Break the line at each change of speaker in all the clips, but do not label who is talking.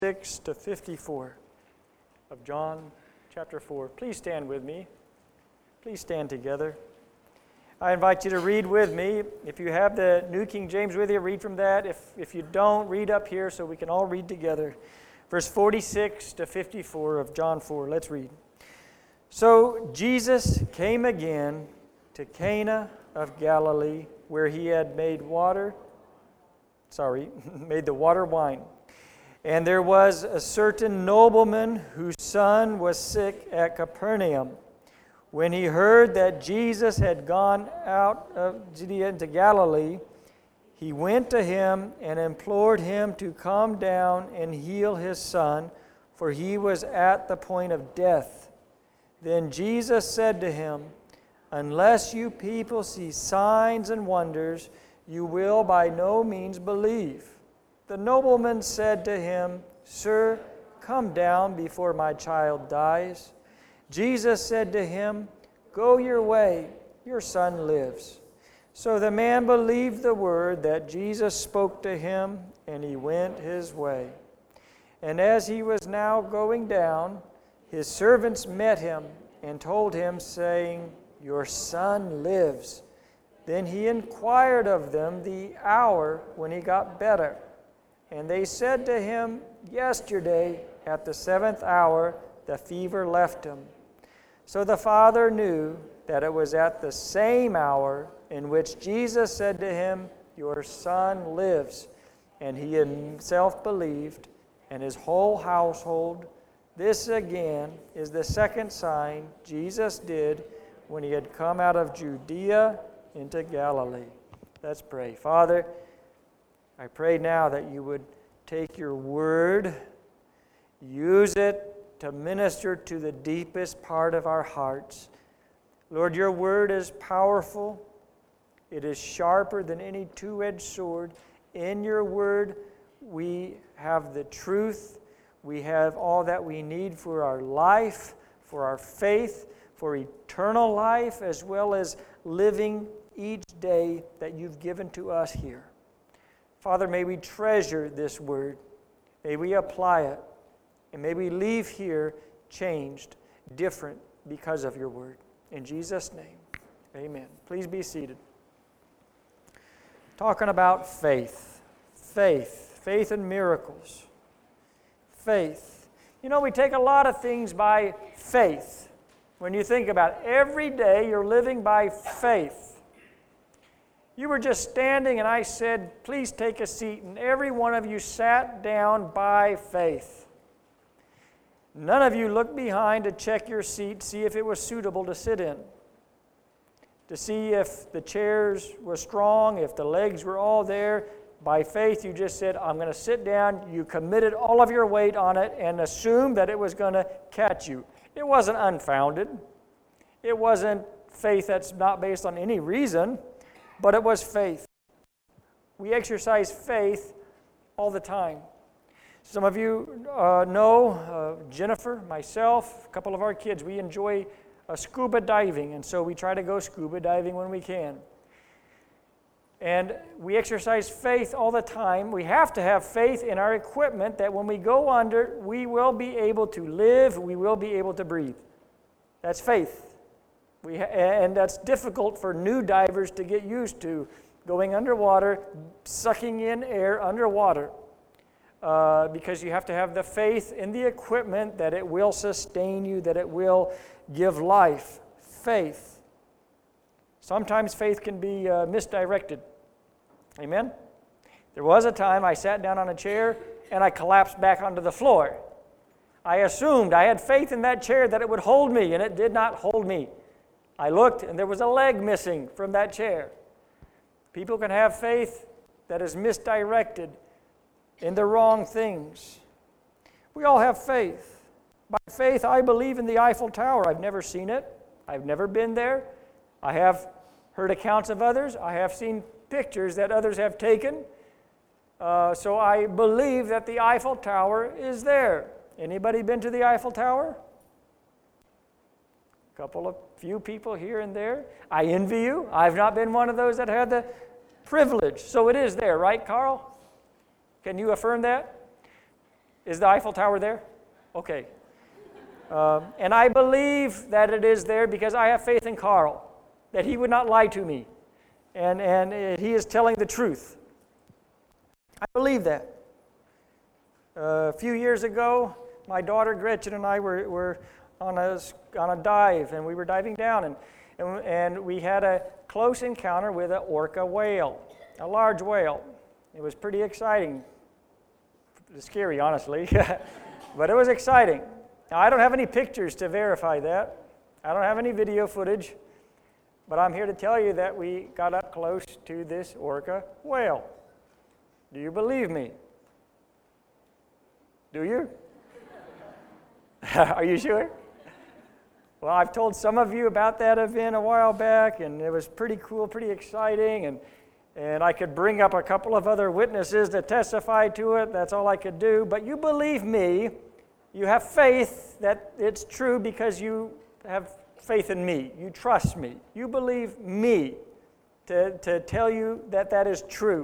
6 to 54 of John chapter 4. Please stand with me. Please stand together. I invite you to read with me. If you have the New King James with you, read from that. If you don't, read up here so we can all read together. Verse 46 to 54 of John 4. Let's read. So Jesus came again to Cana of Galilee, where he had made the water wine. And there was a certain nobleman whose son was sick at Capernaum. When he heard that Jesus had gone out of Judea into Galilee, he went to him and implored him to come down and heal his son, for he was at the point of death. Then Jesus said to him, "Unless you people see signs and wonders, you will by no means believe." The nobleman said to him, "Sir, come down before my child dies." Jesus said to him, "Go your way, your son lives." So the man believed the word that Jesus spoke to him, and he went his way. And as he was now going down, his servants met him and told him, saying, "Your son lives." Then he inquired of them the hour when he got better. And they said to him, "Yesterday, at the 7th hour, the fever left him." So the father knew that it was at the same hour in which Jesus said to him, "Your son lives." And he himself believed, and his whole household. This again is the second sign Jesus did when he had come out of Judea into Galilee. Let's pray. Father, I pray now that you would take your word, use it to minister to the deepest part of our hearts. Lord, your word is powerful. It is sharper than any two-edged sword. In your word, we have the truth. We have all that we need for our life, for our faith, for eternal life, as well as living each day that you've given to us here. Father, may we treasure this word. May we apply it. And may we leave here changed, different because of your word. In Jesus' name, amen. Please be seated. Talking about faith. Faith and miracles. Faith. You know, we take a lot of things by faith. When you think about it, every day you're living by faith. You were just standing and I said, "Please take a seat," and every one of you sat down by faith. None of you looked behind to check your seat, see if it was suitable to sit in, to see if the chairs were strong, if the legs were all there. By faith, you just said, "I'm going to sit down." You committed all of your weight on it and assumed that it was going to catch you. It wasn't unfounded. It wasn't faith that's not based on any reason, but it was faith. We exercise faith all the time. Some of you know Jennifer, myself, a couple of our kids. We enjoy scuba diving, and so we try to go scuba diving when we can. And we exercise faith all the time. We have to have faith in our equipment that when we go under, we will be able to live, we will be able to breathe. That's faith. And that's difficult for new divers to get used to, going underwater, sucking in air underwater, because you have to have the faith in the equipment that it will sustain you, that it will give life. Faith. Sometimes faith can be misdirected. Amen? There was a time I sat down on a chair and I collapsed back onto the floor. I assumed, I had faith in that chair that it would hold me, and it did not hold me. I looked, and there was a leg missing from that chair. People can have faith that is misdirected in the wrong things. We all have faith. By faith, I believe in the Eiffel Tower. I've never seen it. I've never been there. I have heard accounts of others. I have seen pictures that others have taken. So I believe that the Eiffel Tower is there. Anybody been to the Eiffel Tower? Few people here and there. I envy you. I've not been one of those that had the privilege. So it is there, right, Carl? Can you affirm that? Is the Eiffel Tower there? Okay. And I believe that it is there because I have faith in Carl, that he would not lie to me. And he is telling the truth. I believe that. A few years ago, my daughter Gretchen and I were on a dive, and we were diving down, and we had a close encounter with an orca whale, a large whale. It was pretty exciting. Scary, honestly, but it was exciting. Now, I don't have any pictures to verify that. I don't have any video footage, but I'm here to tell you that we got up close to this orca whale. Do you believe me? Do you? Are you sure? Well, I've told some of you about that event a while back, and it was pretty cool, pretty exciting, and I could bring up a couple of other witnesses to testify to it. That's all I could do. But you believe me. You have faith that it's true because you have faith in me. You trust me. You believe me to tell you that that is true.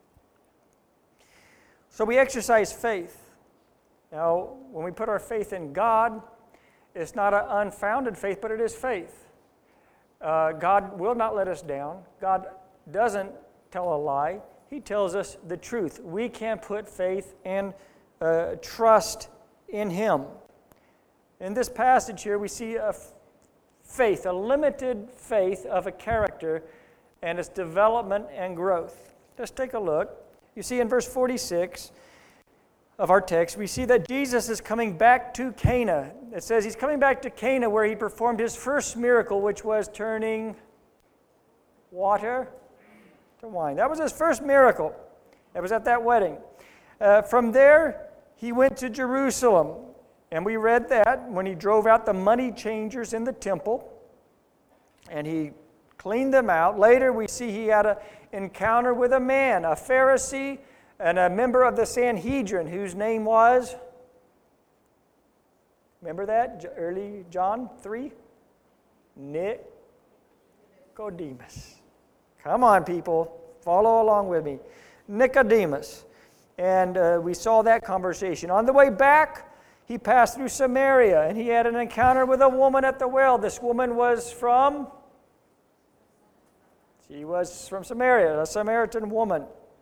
So we exercise faith. Now, when we put our faith in God, it's not an unfounded faith, but it is faith. God will not let us down. God doesn't tell a lie. He tells us the truth. We can put faith and trust in Him. In this passage here, we see a faith, a limited faith of a character and its development and growth. Let's take a look. You see in verse 46 of our text, we see that Jesus is coming back to Cana. It says he's coming back to Cana where he performed his first miracle, which was turning water to wine. That was his first miracle. It was at that wedding. From there, he went to Jerusalem. And we read that when he drove out the money changers in the temple. And he cleaned them out. Later, we see he had an encounter with a man, a Pharisee, and a member of the Sanhedrin, whose name was, remember that? Early John 3? Nicodemus. Come on, people. Follow along with me. Nicodemus. And we saw that conversation. On the way back, he passed through Samaria, and he had an encounter with a woman at the well. This woman was from? She was from Samaria, a Samaritan woman.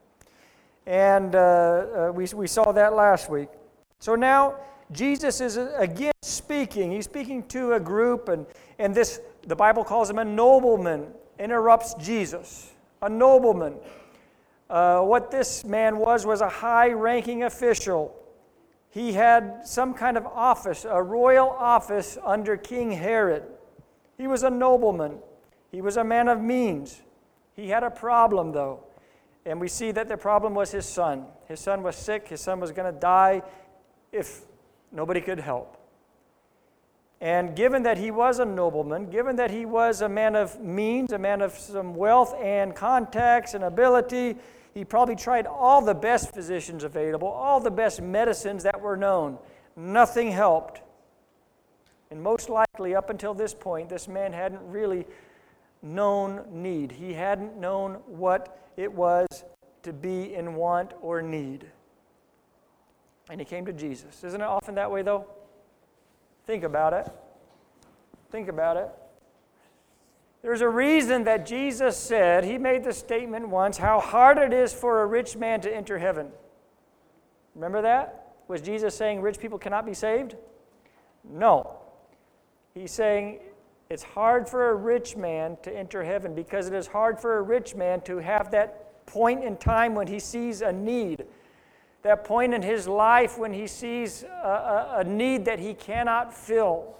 And we saw that last week. So now Jesus is again speaking. He's speaking to a group, and this, the Bible calls him a nobleman, interrupts Jesus. A nobleman. What this man was a high-ranking official. He had some kind of office, a royal office under King Herod. He was a nobleman. He was a man of means. He had a problem, though. And we see that the problem was his son. His son was sick. His son was going to die if nobody could help. And given that he was a nobleman, given that he was a man of means, a man of some wealth and contacts and ability, he probably tried all the best physicians available, all the best medicines that were known. Nothing helped. And most likely, up until this point, this man hadn't really known need. He hadn't known what it was to be in want or need. And he came to Jesus. Isn't it often that way, though? Think about it. Think about it. There's a reason that Jesus said, he made the statement once, how hard it is for a rich man to enter heaven. Remember that? Was Jesus saying rich people cannot be saved? No. He's saying it's hard for a rich man to enter heaven because it is hard for a rich man to have that point in time when he sees a need. That point in his life when he sees a need that he cannot fill.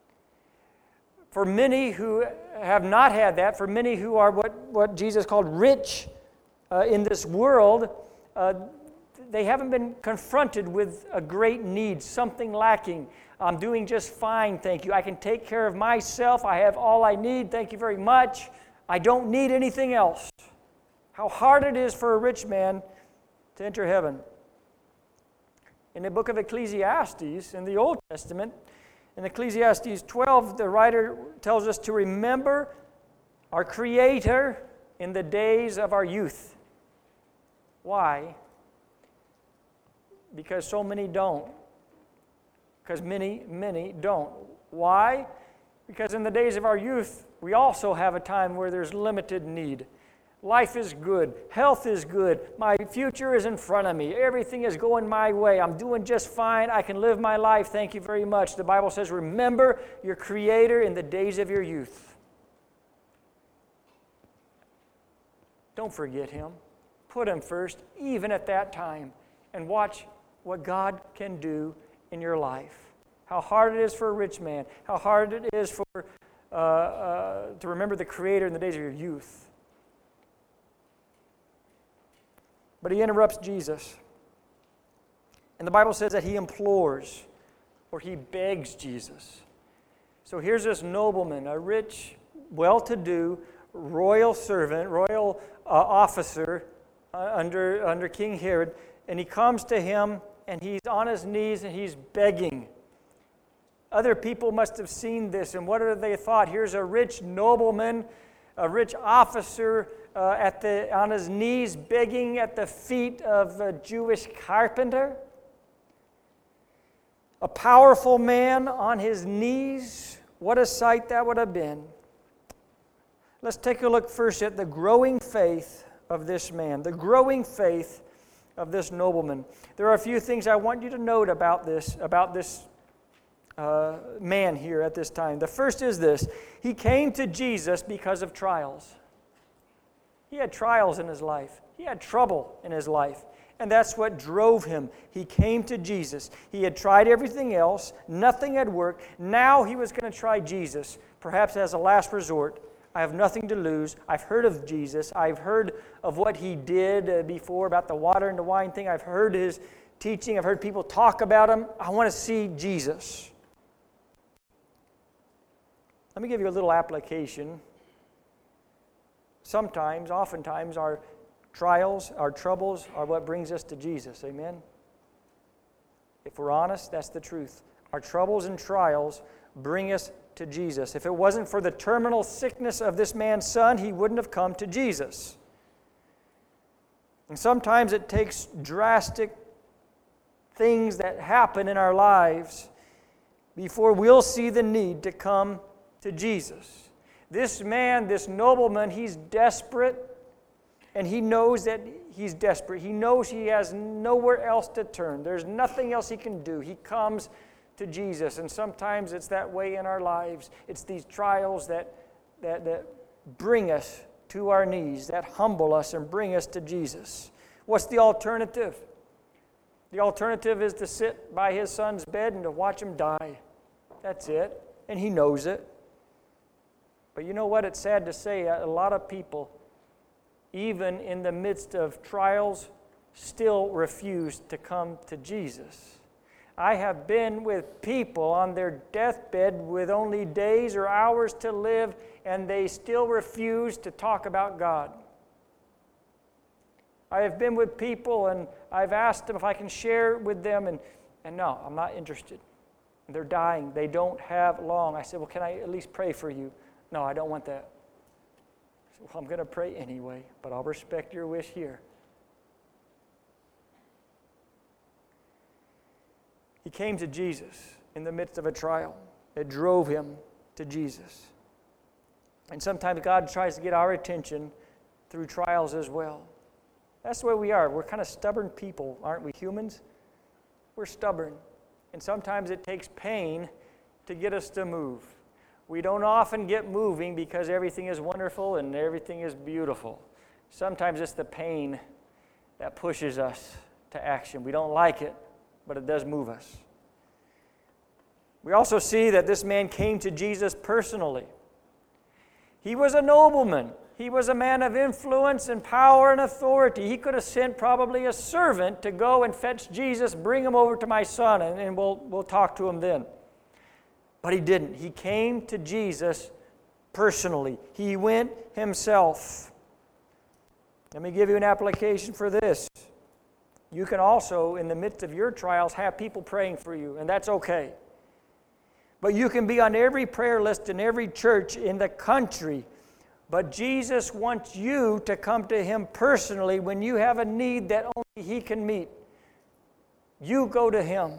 For many who have not had that, for many who are what Jesus called rich in this world, they haven't been confronted with a great need, something lacking. I'm doing just fine, thank you. I can take care of myself. I have all I need, thank you very much. I don't need anything else. How hard it is for a rich man to enter heaven. In the book of Ecclesiastes, in the Old Testament, in Ecclesiastes 12, the writer tells us to remember our Creator in the days of our youth. Why? because so many don't. Because many don't. Why? Because in the days of our youth, we also have a time where there's limited need. Life is good. Health is good. My future is in front of me. Everything is going my way. I'm doing just fine. I can live my life. Thank you very much. The Bible says, remember your Creator in the days of your youth. Don't forget Him. Put Him first, even at that time, and watch what God can do in your life. How hard it is for a rich man. How hard it is for to remember the Creator in the days of your youth. But he interrupts Jesus. And the Bible says that he implores or he begs Jesus. So here's this nobleman, a rich, well-to-do, royal servant, royal officer under King Herod. And he comes to him and he's on his knees and he's begging. Other people must have seen this, and what have they thought? Here's a rich nobleman, a rich officer on his knees begging at the feet of a Jewish carpenter. A powerful man on his knees. What a sight that would have been. Let's take a look first at the growing faith of this man, the growing faith of this nobleman. There are a few things I want you to note about this man here at this time. The first is this: he came to Jesus because of trials. He had trials in his life. He had trouble in his life. And that's what drove him. He came to Jesus. He had tried everything else. Nothing had worked. Now he was going to try Jesus, perhaps as a last resort. I have nothing to lose. I've heard of Jesus. I've heard of what he did before about the water and the wine thing. I've heard his teaching. I've heard people talk about him. I want to see Jesus. Let me give you a little application. Oftentimes, our trials, our troubles are what brings us to Jesus. Amen? If we're honest, that's the truth. Our troubles and trials bring us to Jesus. If it wasn't for the terminal sickness of this man's son, he wouldn't have come to Jesus. And sometimes it takes drastic things that happen in our lives before we'll see the need to come to Jesus. This man, this nobleman, he's desperate, and he knows that he's desperate. He knows he has nowhere else to turn. There's nothing else he can do. He comes to Jesus, and sometimes it's that way in our lives. It's these trials that bring us to our knees, that humble us and bring us to Jesus. What's the alternative? The alternative is to sit by his son's bed and to watch him die. That's it, and he knows it. But you know what? It's sad to say, a lot of people, even in the midst of trials, still refuse to come to Jesus. I have been with people on their deathbed with only days or hours to live, and they still refuse to talk about God. I have been with people, and I've asked them if I can share with them, and no, I'm not interested. They're dying. They don't have long. I said, well, can I at least pray for you? No, I don't want that. I said, well, I'm going to pray anyway, but I'll respect your wish here. He came to Jesus in the midst of a trial. It drove him to Jesus. And sometimes God tries to get our attention through trials as well. That's the way we are. We're kind of stubborn people, aren't we, humans? We're stubborn. And sometimes it takes pain to get us to move. We don't often get moving because everything is wonderful and everything is beautiful. Sometimes it's the pain that pushes us to action. We don't like it, but it does move us. We also see that this man came to Jesus personally. He was a nobleman. He was a man of influence and power and authority. He could have sent probably a servant to go and fetch Jesus, bring him over to my son, and we'll talk to him then. But he didn't. He came to Jesus personally. He went himself. Let me give you an application for this. You can also, in the midst of your trials, have people praying for you, and that's okay. But you can be on every prayer list in every church in the country. But Jesus wants you to come to Him personally when you have a need that only He can meet. You go to him.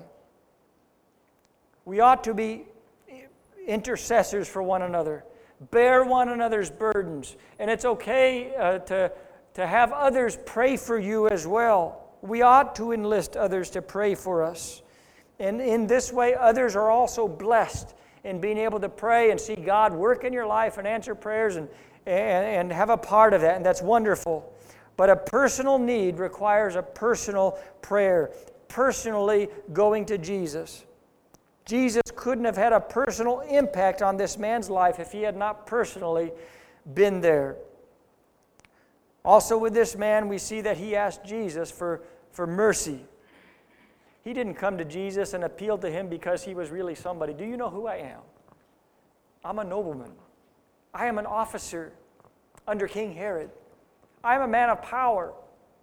We ought to be intercessors for one another, bear one another's burdens, and it's okay to have others pray for you as well. We ought to enlist others to pray for us. And in this way, others are also blessed in being able to pray and see God work in your life and answer prayers and have a part of that, and that's wonderful. But a personal need requires a personal prayer, personally going to Jesus. Jesus couldn't have had a personal impact on this man's life if he had not personally been there. Also with this man, we see that he asked Jesus for mercy. He didn't come to Jesus and appeal to him because he was really somebody. Do you know who I am? I'm a nobleman. I am an officer under King Herod. I am a man of power.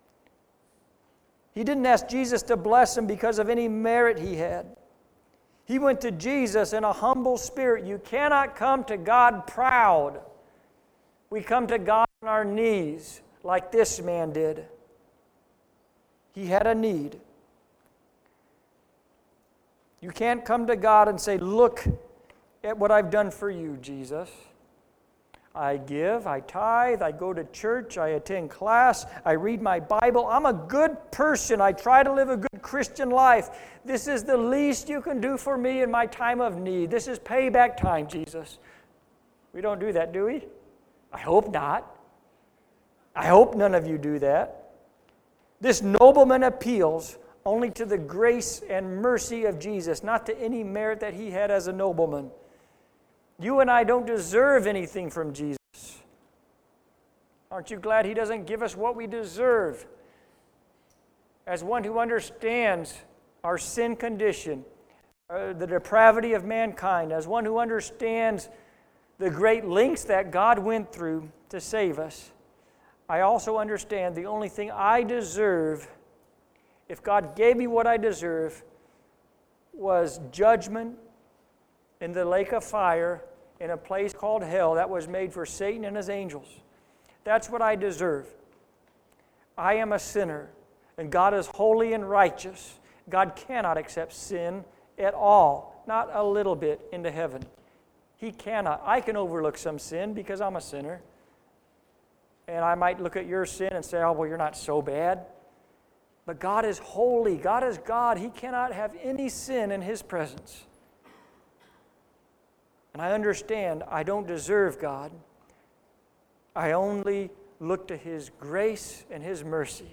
He didn't ask Jesus to bless him because of any merit he had. He went to Jesus in a humble spirit. You cannot come to God proud. We come to God on our knees like this man did. He had a need. You can't come to God and say, look at what I've done for you, Jesus. I give, I tithe, I go to church, I attend class, I read my Bible. I'm a good person. I try to live a good Christian life. This is the least you can do for me in my time of need. This is payback time, Jesus. We don't do that, do we? I hope not. I hope none of you do that. This nobleman appeals only to the grace and mercy of Jesus, not to any merit that he had as a nobleman. You and I don't deserve anything from Jesus. Aren't you glad he doesn't give us what we deserve? As one who understands our sin condition, the depravity of mankind, as one who understands the great lengths that God went through to save us, I also understand the only thing I deserve, if God gave me what I deserve, was judgment in the lake of fire in a place called hell that was made for Satan and his angels. That's what I deserve. I am a sinner, and God is holy and righteous. God cannot accept sin at all, not a little bit, into heaven. He cannot. I can overlook some sin because I'm a sinner. And I might look at your sin and say, oh, well, you're not so bad. But God is holy. God is God. He cannot have any sin in His presence. And I understand I don't deserve God. I only look to His grace and His mercy.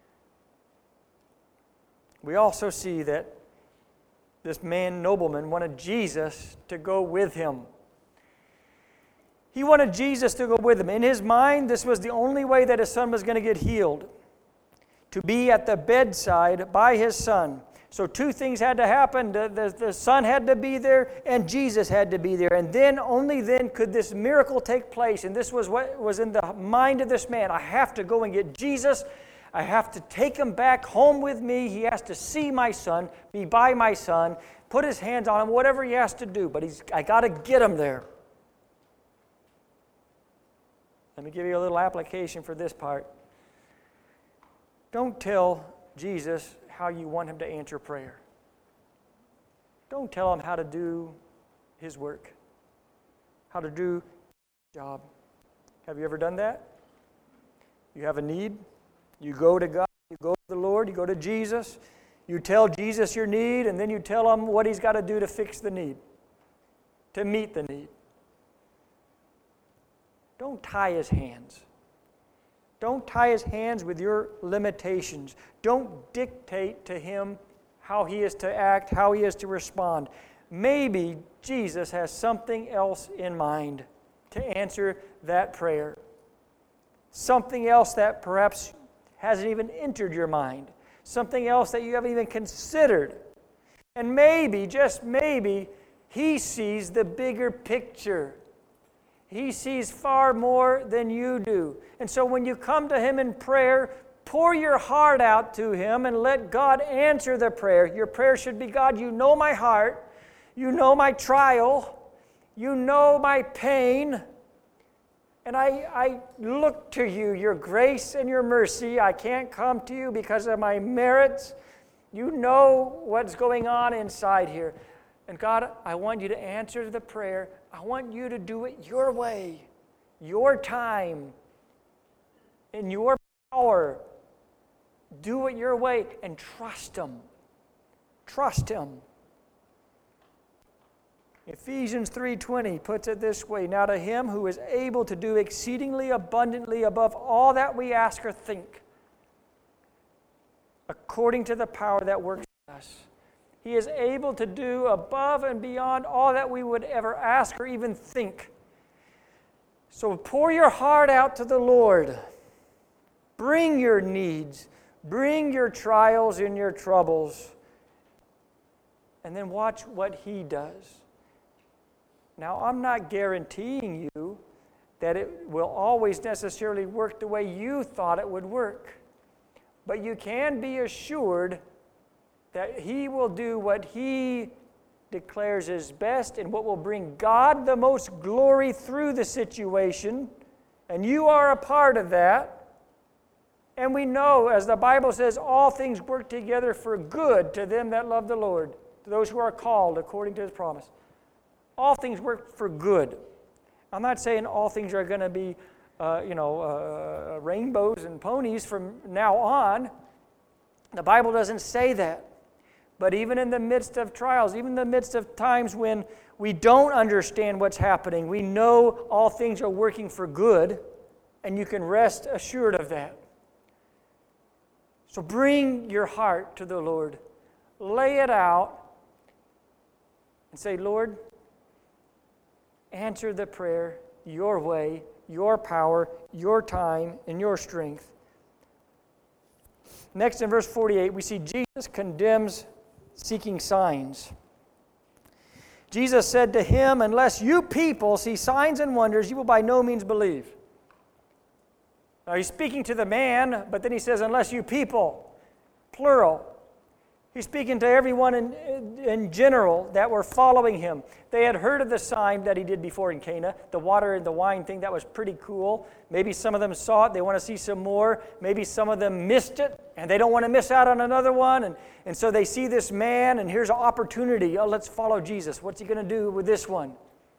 We also see that this nobleman wanted Jesus to go with him. He wanted Jesus to go with him. In his mind, this was the only way that his son was going to get healed, to be at the bedside by his son. So two things had to happen. The son had to be there, and Jesus had to be there. And then, only then, could this miracle take place. And this was what was in the mind of this man. I have to go and get Jesus. I have to take him back home with me. He has to see my son, be by my son, put his hands on him, whatever he has to do. But I got to get him there. Let me give you a little application for this part. Don't tell Jesus how you want him to answer prayer. Don't tell him how to do his work, how to do his job. Have you ever done that? You have a need, you go to God, you go to the Lord, you go to Jesus, you tell Jesus your need, and then you tell him what he's got to do to fix the need, to meet the need. Don't tie his hands. Don't tie his hands with your limitations. Don't dictate to him how he is to act, how he is to respond. Maybe Jesus has something else in mind to answer that prayer. Something else that perhaps hasn't even entered your mind. Something else that you haven't even considered. And maybe, just maybe, he sees the bigger picture. He sees far more than you do. And so when you come to him in prayer, pour your heart out to him and let God answer the prayer. Your prayer should be, God, you know my heart. You know my trial. You know my pain. And I look to you, your grace and your mercy. I can't come to you because of my merits, You know what's going on inside here. And God, I want you to answer the prayer. I want you to do it your way, your time, in your power. Do it your way and trust Him. Trust Him. Ephesians 3:20 puts it this way, now to Him who is able to do exceedingly abundantly above all that we ask or think, according to the power that works in us. He is able to do above and beyond all that we would ever ask or even think. So pour your heart out to the Lord. Bring your needs. Bring your trials and your troubles. And then watch what He does. Now, I'm not guaranteeing you that it will always necessarily work the way you thought it would work. But you can be assured that He will do what He declares is best and what will bring God the most glory through the situation. And you are a part of that. And we know, as the Bible says, all things work together for good to them that love the Lord, to those who are called according to His promise. All things work for good. I'm not saying all things are going to be, rainbows and ponies from now on. The Bible doesn't say that. But even in the midst of trials, even in the midst of times when we don't understand what's happening, we know all things are working for good, and you can rest assured of that. So bring your heart to the Lord. Lay it out and say, Lord, answer the prayer your way, your power, your time, and your strength. Next, in verse 48, we see Jesus condemns seeking signs. Jesus said to him, unless you people see signs and wonders, you will by no means believe. Now, he's speaking to the man, but then he says, unless you people, plural. He's speaking to everyone in general that were following him. They had heard of the sign that he did before in Cana, the water and the wine thing. That was pretty cool. Maybe some of them saw it. They want to see some more. Maybe some of them missed it, and they don't want to miss out on another one. And so they see this man, and here's an opportunity. Oh, let's follow Jesus. What's he going to do with this one?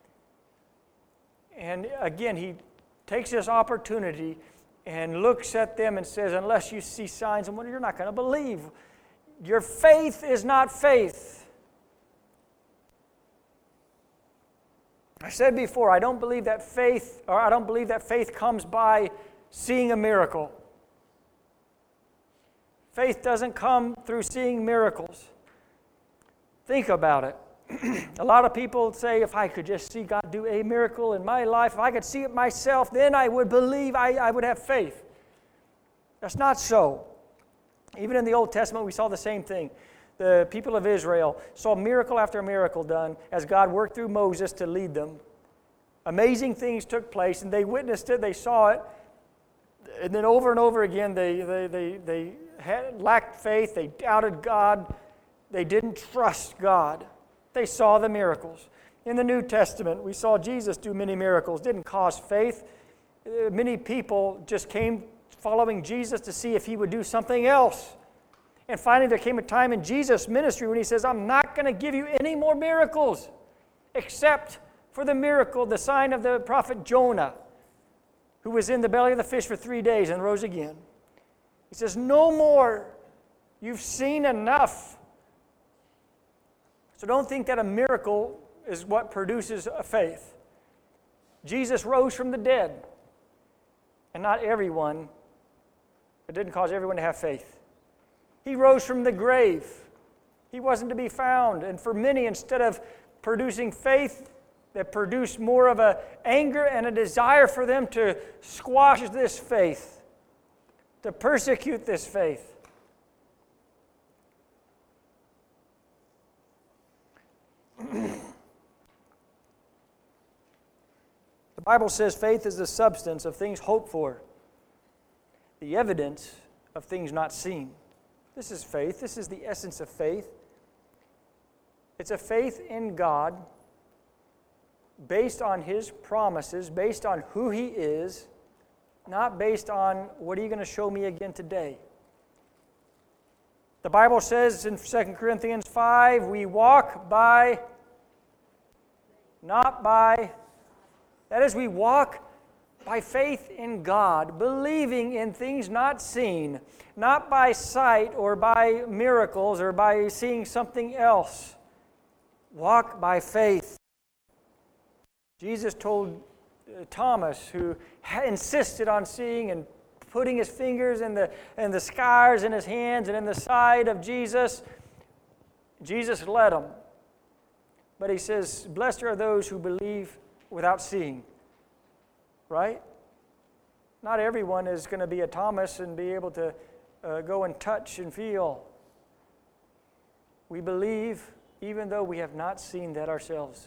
And again, he takes this opportunity and looks at them and says, unless you see signs and wonders, you're not going to believe. Your faith is not faith. I said before, I don't believe that faith comes by seeing a miracle. Faith doesn't come through seeing miracles. Think about it. A lot of people say, if I could just see God do a miracle in my life, if I could see it myself, then I would believe, I would have faith. That's not so. Even in the Old Testament, we saw the same thing. The people of Israel saw miracle after miracle done as God worked through Moses to lead them. Amazing things took place, and they witnessed it, they saw it, and then over and over again, they lacked faith, they doubted God, they didn't trust God. They saw the miracles. In the New Testament, we saw Jesus do many miracles, didn't cause faith. Many people just came following Jesus to see if he would do something else. And finally, there came a time in Jesus' ministry when he says, I'm not going to give you any more miracles except for the miracle, the sign of the prophet Jonah, who was in the belly of the fish for 3 days and rose again. He says, no more. You've seen enough. So don't think that a miracle is what produces a faith. Jesus rose from the dead, and not everyone. It didn't cause everyone to have faith. He rose from the grave. He wasn't to be found. And for many, instead of producing faith, that produced more of an anger and a desire for them to squash this faith, to persecute this faith. The Bible says faith is the substance of things hoped for, the evidence of things not seen. This is faith. This is the essence of faith. It's a faith in God based on His promises, based on who He is, not based on what are you going to show me again today. The Bible says in 2 Corinthians 5, we walk by, not by. That is, we walk by faith in God, believing in things not seen, not by sight or by miracles or by seeing something else. Walk by faith. Jesus told Thomas, who insisted on seeing and putting his fingers in the scars in his hands and in the side of Jesus, Jesus led him. But he says, blessed are those who believe without seeing. Right? Not everyone is going to be a Thomas and be able to go and touch and feel. We believe even though we have not seen that ourselves.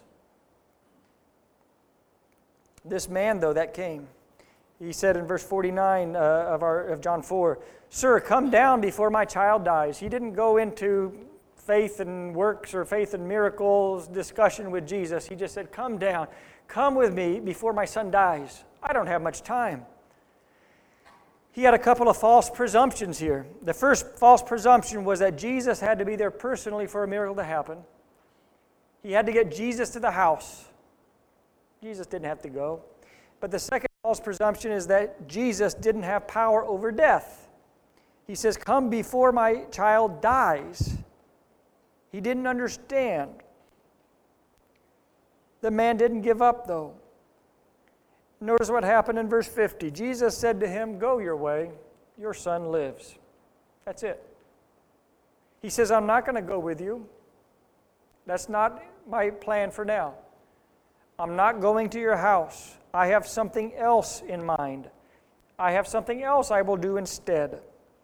This man, though, that came, he said in verse 49 of John 4, Sir, come down before my child dies. He didn't go into faith and works or faith and miracles discussion with Jesus. He just said, come down. Come with me before my son dies. I don't have much time. He had a couple of false presumptions here. The first false presumption was that Jesus had to be there personally for a miracle to happen. He had to get Jesus to the house. Jesus didn't have to go. But the second false presumption is that Jesus didn't have power over death. He says, come before my child dies. He didn't understand. The man didn't give up, though. Notice what happened in verse 50. Jesus said to him, go your way, your son lives. That's it. He says, I'm not going to go with you. That's not my plan for now. I'm not going to your house. I have something else in mind. I have something else I will do instead.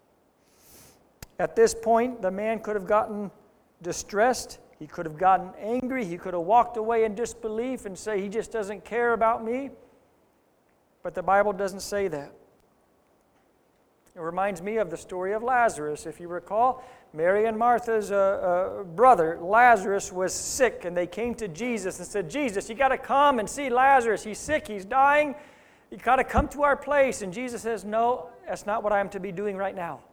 At this point, the man could have gotten distressed. He could have gotten angry. He could have walked away in disbelief and say, he just doesn't care about me. But the Bible doesn't say that. It reminds me of the story of Lazarus. If you recall, Mary and Martha's brother, Lazarus, was sick, and they came to Jesus and said, Jesus, you got to come and see Lazarus. He's sick, he's dying. You got to come to our place. And Jesus says, no, that's not what I am to be doing right now.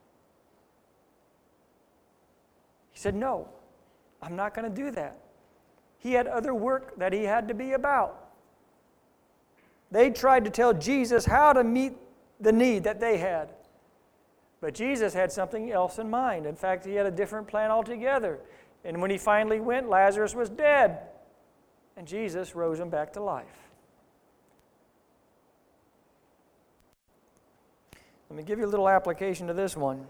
He said, no, I'm not going to do that. He had other work that he had to be about. They tried to tell Jesus how to meet the need that they had. But Jesus had something else in mind. In fact, he had a different plan altogether. And when he finally went, Lazarus was dead. And Jesus rose him back to life. Let me give you a little application to this one.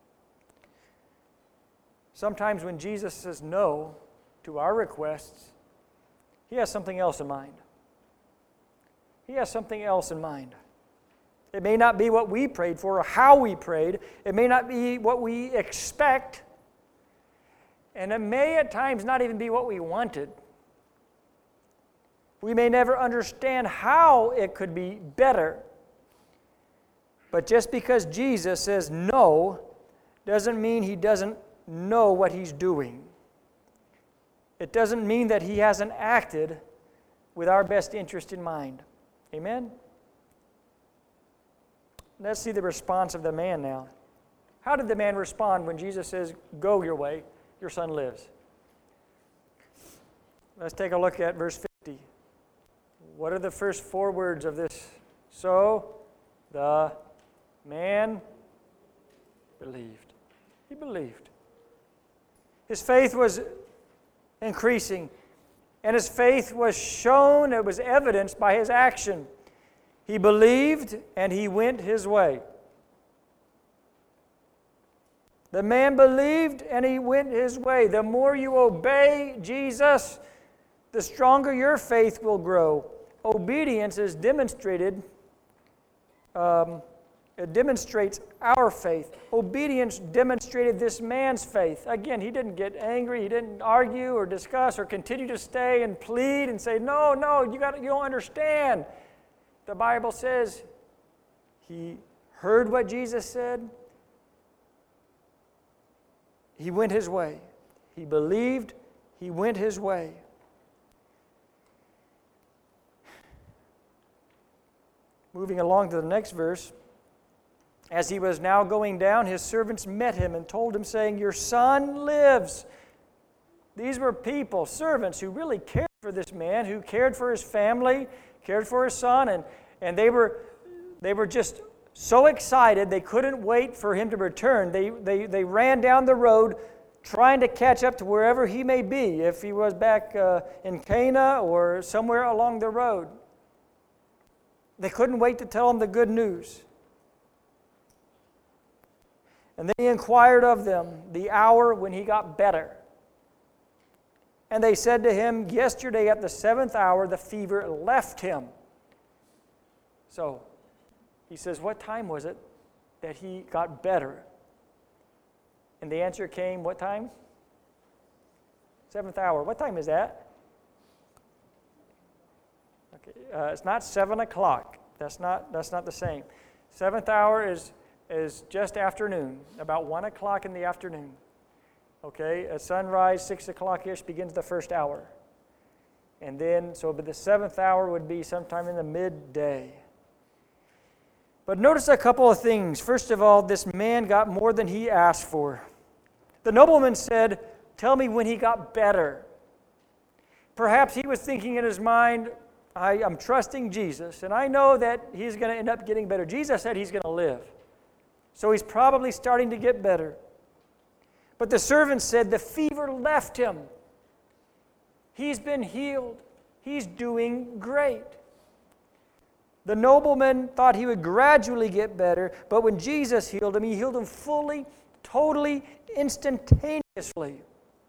Sometimes when Jesus says no to our requests, he has something else in mind. He has something else in mind. It may not be what we prayed for or how we prayed. It may not be what we expect. And it may at times not even be what we wanted. We may never understand how it could be better. But just because Jesus says no doesn't mean he doesn't know what he's doing. It doesn't mean that he hasn't acted with our best interest in mind. Amen? Let's see the response of the man now. How did the man respond when Jesus says, go your way, your son lives? Let's take a look at verse 50. What are the first four words of this? So the man believed. He believed. His faith was increasing. And his faith was shown, it was evidenced by his action. He believed and he went his way. The man believed and he went his way. The more you obey Jesus, the stronger your faith will grow. Obedience is demonstrated. It demonstrates our faith. Obedience demonstrated this man's faith. Again, he didn't get angry. He didn't argue or discuss or continue to stay and plead and say, no, you don't understand. The Bible says he heard what Jesus said. He went his way. He believed. He went his way. Moving along to the next verse. As he was now going down, his servants met him and told him, saying, "Your son lives." These were people, servants, who really cared for this man, who cared for his family, cared for his son, and they were just so excited they couldn't wait for him to return. They ran down the road trying to catch up to wherever he may be, if he was back in Cana or somewhere along the road. They couldn't wait to tell him the good news. And then he inquired of them the hour when he got better. And they said to him, "Yesterday at the 7th hour the fever left him." So he says, what time was it that he got better? And the answer came, what time? 7th hour. What time is that? Okay, it's not 7 o'clock. That's not the same. 7th hour is just afternoon, about 1 o'clock in the afternoon. Okay, at sunrise, 6 o'clock-ish begins the first hour. And then, but the 7th hour would be sometime in the midday. But notice a couple of things. First of all, this man got more than he asked for. The nobleman said, "Tell me when he got better." Perhaps he was thinking in his mind, I'm trusting Jesus, and I know that he's going to end up getting better. Jesus said he's going to live. So he's probably starting to get better. But the servant said the fever left him. He's been healed. He's doing great. The nobleman thought he would gradually get better, but when Jesus healed him, he healed him fully, totally, instantaneously.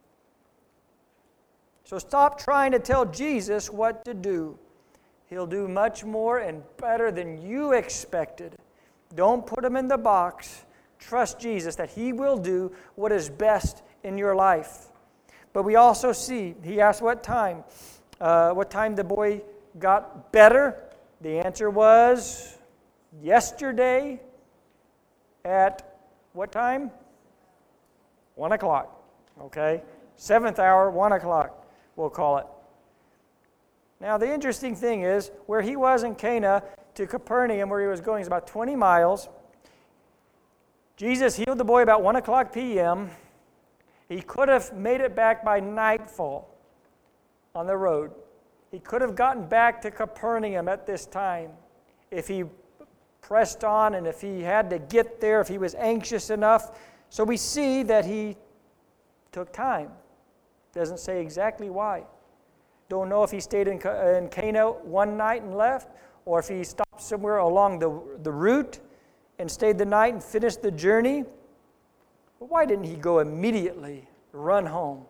So stop trying to tell Jesus what to do. He'll do much more and better than you expected. Don't put him in the box. Trust Jesus that he will do what is best in your life. But we also see, he asked what time the boy got better. The answer was yesterday at what time? 1 o'clock. Okay? 7th hour, 1 o'clock, we'll call it. Now, the interesting thing is, where he was in Cana to Capernaum, where he was going, is about 20 miles. Jesus healed the boy about 1 o'clock p.m. He could have made it back by nightfall on the road. He could have gotten back to Capernaum at this time if he pressed on and if he had to get there, if he was anxious enough. So we see that he took time. Doesn't say exactly why. Don't know if he stayed in Cana one night and left, or if he stopped somewhere along the route and stayed the night and finished the journey. But why didn't he go immediately, run home?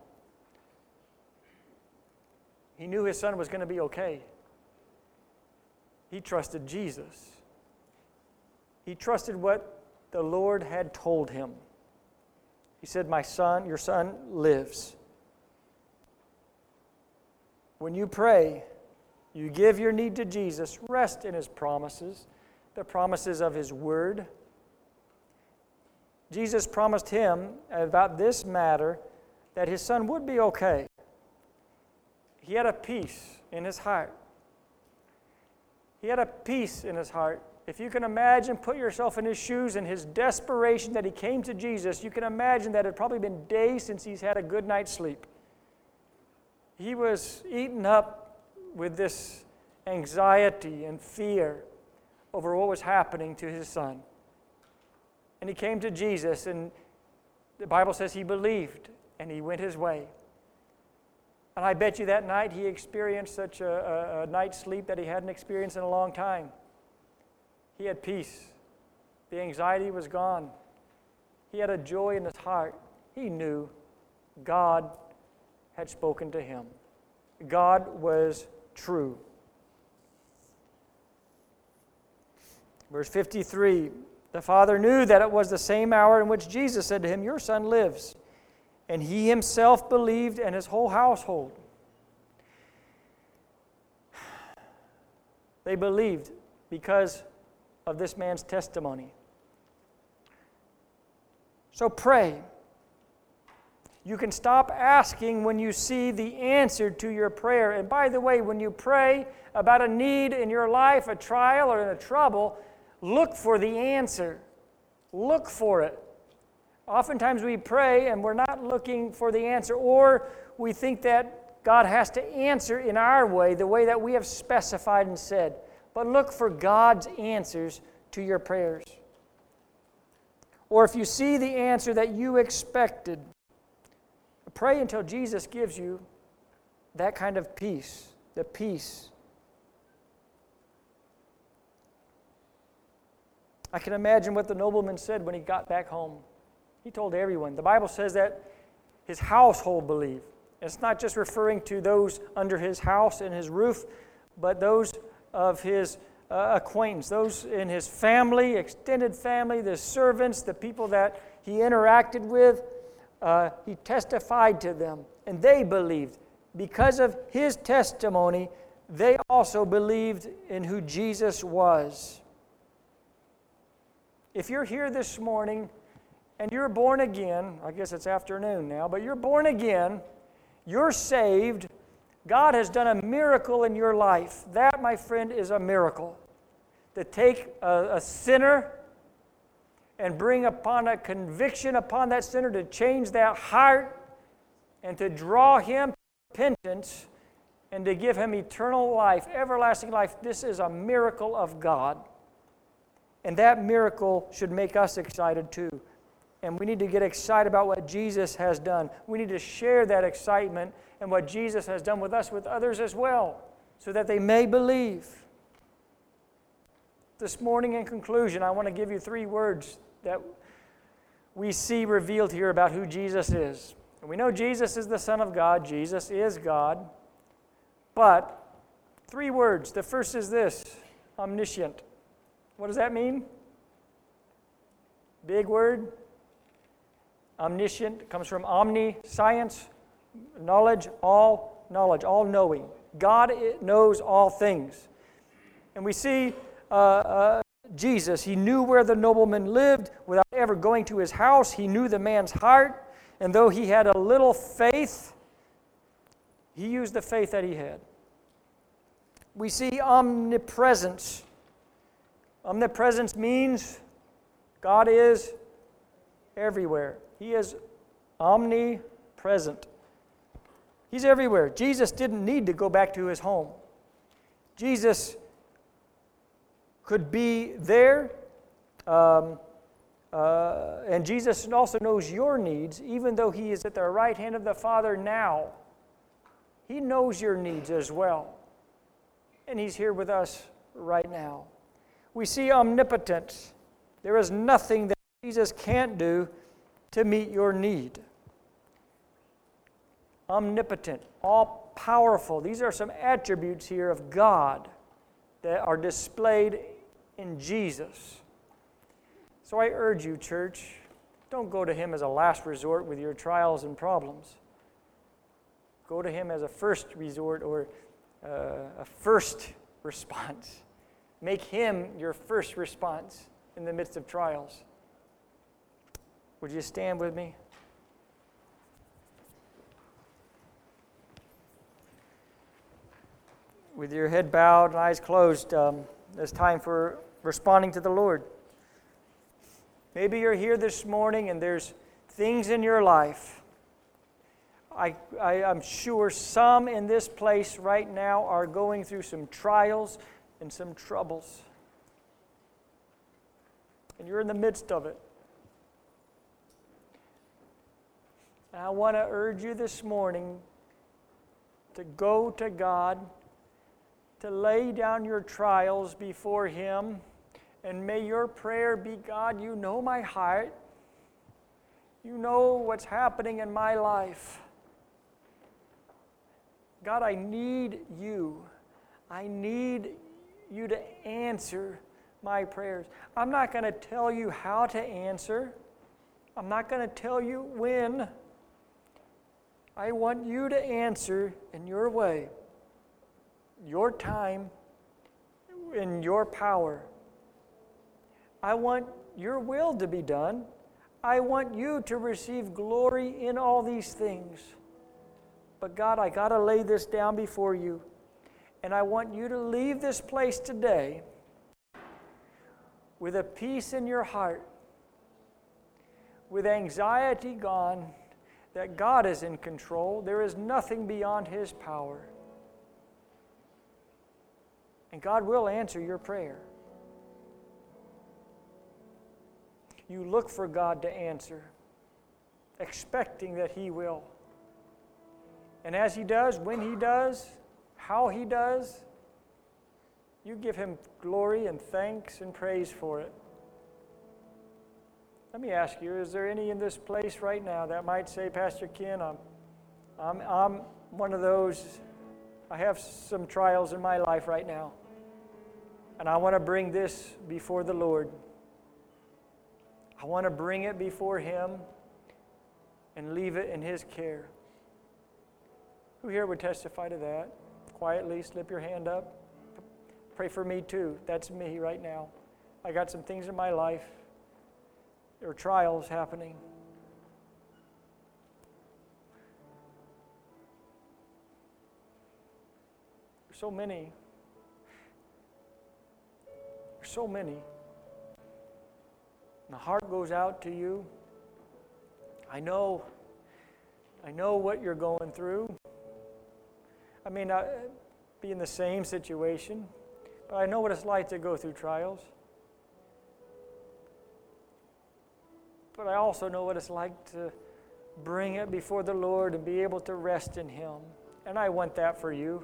He knew his son was going to be okay. He trusted Jesus. He trusted what the Lord had told him. He said, "My son, your son lives." When you pray, you give your need to Jesus, rest in his promises, the promises of his word. Jesus promised him about this matter that his son would be okay. He had a peace in his heart. He had a peace in his heart. If you can imagine, put yourself in his shoes and his desperation that he came to Jesus, you can imagine that it had probably been days since he's had a good night's sleep. He was eaten up with this anxiety and fear over what was happening to his son. And he came to Jesus, and the Bible says he believed, and he went his way. And I bet you that night he experienced such a night's sleep that he hadn't experienced in a long time. He had peace. The anxiety was gone. He had a joy in his heart. He knew God had spoken to him. God was true. Verse 53, the father knew that it was the same hour in which Jesus said to him, "Your son lives." And he himself believed, and his whole household. They believed because of this man's testimony. So pray. You can stop asking when you see the answer to your prayer. And by the way, when you pray about a need in your life, a trial or a trouble, look for the answer. Look for it. Oftentimes we pray and we're not looking for the answer, or we think that God has to answer in our way, the way that we have specified and said. But look for God's answers to your prayers. Or if you see the answer that you expected, pray until Jesus gives you that kind of peace, the peace. I can imagine what the nobleman said when he got back home. He told everyone. The Bible says that his household believed. It's not just referring to those under his house and his roof, but those of his acquaintance, those in his family, extended family, the servants, the people that he interacted with. He testified to them, and they believed. Because of his testimony, they also believed in who Jesus was. If you're here this morning and you're born again, I guess it's afternoon now, but you're born again, you're saved, God has done a miracle in your life. That, my friend, is a miracle. To take a sinner and bring upon a conviction upon that sinner, to change that heart and to draw him to repentance and to give him eternal life, everlasting life. This is a miracle of God. And that miracle should make us excited too. And we need to get excited about what Jesus has done. We need to share that excitement and what Jesus has done with us, with others as well, so that they may believe. This morning, in conclusion, I want to give you 3 words that we see revealed here about who Jesus is. And we know Jesus is the Son of God. Jesus is God. But 3 words. The first is this: omniscient. What does that mean? Big word. Omniscient comes from omni, science, knowledge, all knowing. God knows all things. And we see Jesus. He knew where the nobleman lived without ever going to his house. He knew the man's heart. And though he had a little faith, he used the faith that he had. We see omnipresence. Omnipresence means God is everywhere. He is omnipresent. He's everywhere. Jesus didn't need to go back to his home. Jesus could be there, and Jesus also knows your needs, even though he is at the right hand of the Father now. He knows your needs as well, and he's here with us right now. We see omnipotence. There is nothing that Jesus can't do to meet your need. Omnipotent, all-powerful. These are some attributes here of God that are displayed in Jesus. So I urge you, church, don't go to him as a last resort with your trials and problems. Go to him as a first resort, or a first response. Make him your first response in the midst of trials. Would you stand with me? With your head bowed and eyes closed, it's time for responding to the Lord. Maybe you're here this morning and there's things in your life. I'm sure some in this place right now are going through some trials and some troubles. And you're in the midst of it. And I want to urge you this morning to go to God, to lay down your trials before him, and may your prayer be, God, you know my heart. You know what's happening in my life. God, I need you. I need you to answer my prayers. I'm not going to tell you how to answer. I'm not going to tell you when. I want you to answer in your way, your time, in your power. I want your will to be done. I want you to receive glory in all these things. But God, I got to lay this down before you. And I want you to leave this place today with a peace in your heart with anxiety gone, that God is in control. There is nothing beyond His power. And God will answer your prayer. You look for God to answer, expecting that He will. And as He does, when He does, how He does, you give Him glory and thanks and praise for it. Let me ask you, is there any in this place right now that might say, Pastor Ken, I'm one of those, I have some trials in my life right now, and I want to bring this before the Lord. I want to bring it before Him and leave it in His care. Who here would testify to that? Quietly slip your hand up. Pray for me too. That's me right now. I got some things in my life. There are trials happening. There's so many. There's so many. My heart goes out to you. I know what you're going through. I may not be in the same situation, but I know what it's like to go through trials. But I also know what it's like to bring it before the Lord and be able to rest in Him. And I want that for you.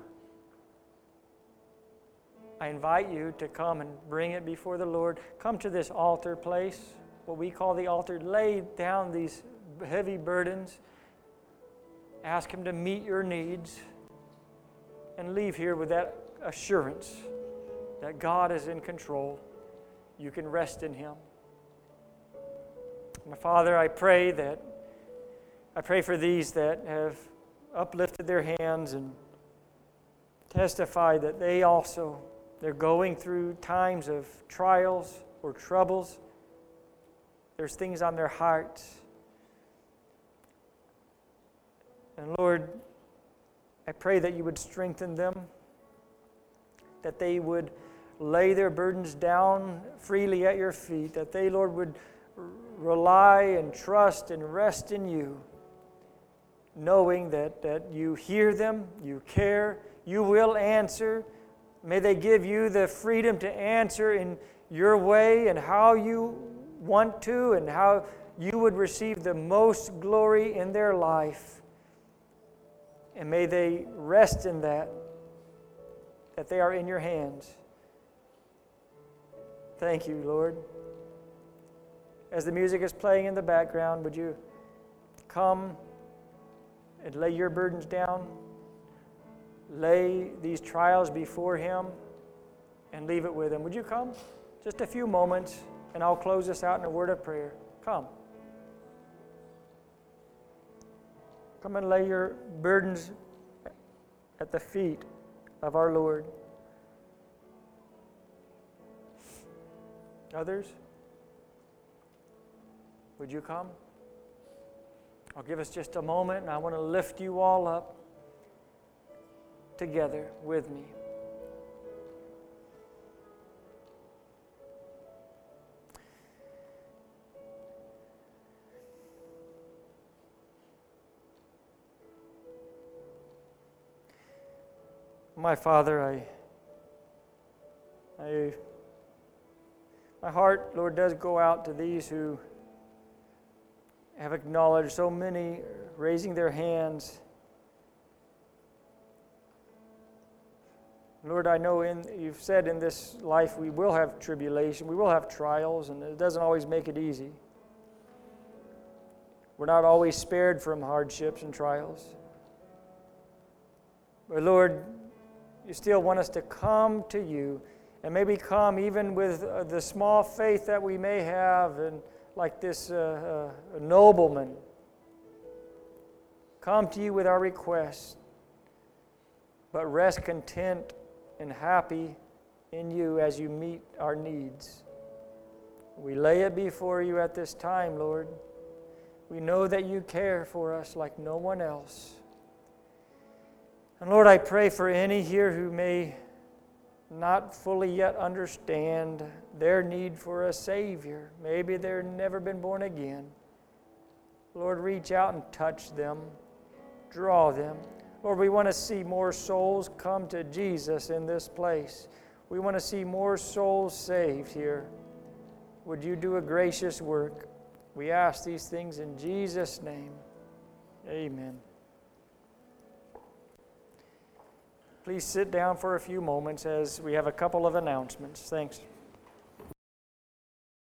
I invite you to come and bring it before the Lord. Come to this altar place, what we call the altar. Lay down these heavy burdens. Ask Him to meet your needs. And leave here with that assurance that God is in control. You can rest in Him. My Father, I pray for these that have uplifted their hands and testified that they're going through times of trials or troubles. There's things on their hearts. And Lord, I pray that you would strengthen them, that they would lay their burdens down freely at your feet, that they, Lord, would rely and trust and rest in you, knowing that you hear them, you care, you will answer. May they give you the freedom to answer in your way and how you want to and how you would receive the most glory in their life. And may they rest in that they are in your hands. Thank you, Lord. As the music is playing in the background, would you come and lay your burdens down? Lay these trials before Him and leave it with Him. Would you come? Just a few moments, and I'll close this out in a word of prayer. Come. Come and lay your burdens at the feet of our Lord. Others? Would you come? I'll give us just a moment, and I want to lift you all up together with me. My Father, my heart, Lord, does go out to these who have acknowledged, so many raising their hands. Lord, I know you've said in this life we will have tribulation, we will have trials, and it doesn't always make it easy. We're not always spared from hardships and trials. But Lord, you still want us to come to you, and maybe come even with the small faith that we may have, and like this nobleman. Come to you with our requests, but rest content and happy in you as you meet our needs. We lay it before you at this time, Lord. We know that you care for us like no one else. And Lord, I pray for any here who may not fully yet understand their need for a Savior. Maybe they've never been born again. Lord, reach out and touch them, draw them. Lord, we want to see more souls come to Jesus in this place. We want to see more souls saved here. Would you do a gracious work? We ask these things in Jesus' name. Amen. Please sit down for a few moments as we have a couple of announcements. Thanks.